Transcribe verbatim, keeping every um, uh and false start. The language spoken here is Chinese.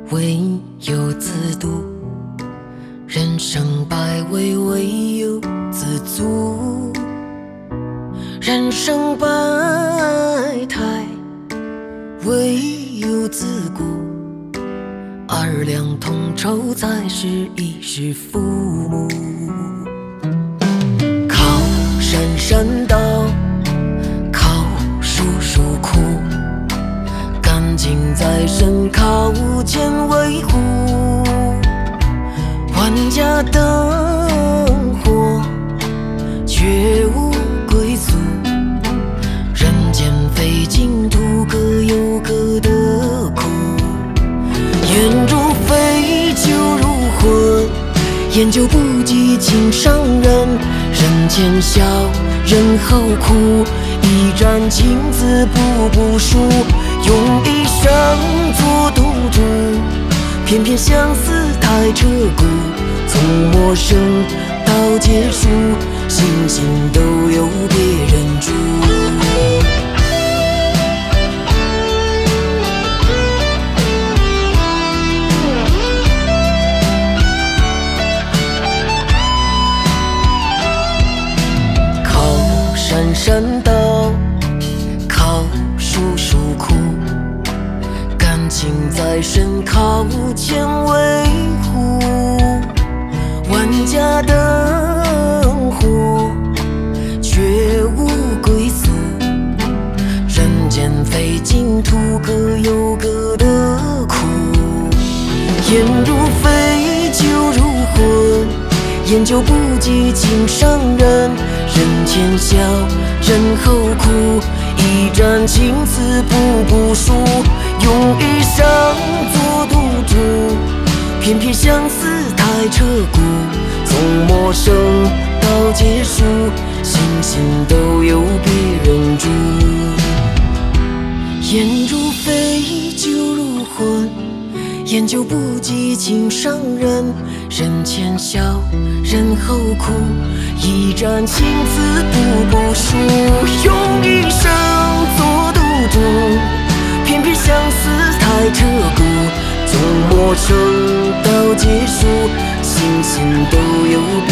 唯有自渡，人生百味，唯有自足。人生百态，唯有自顾。二两同酬，才是衣食父母。靠山山倒，靠树树枯。干净在身，靠钱维护。万家灯火，却无归宿。人间非净土，各有各的苦。烟如飞，酒如魂，烟酒不及情伤人。人前笑，人后哭，一盏情字步步书。用一生做赌注，偏偏相思太彻骨。从陌生到结束，心心都有别人住。靠山山倒，靠树树枯。感情在身，靠钱维护。万家灯火，却无归宿。人间非净土，各有各的苦。烟如飞，酒如魂，烟酒不及情伤人。人前笑，人后哭，一盏情字步步书。用一生做赌注，偏偏相思太彻骨。从陌生到结束，心心都有别人住。烟如飞，酒如魂，烟酒不及情伤人。人前笑，人后哭，一盏情字步步书。用一生做赌注，偏偏相思太彻骨。从陌生到结束，心心都有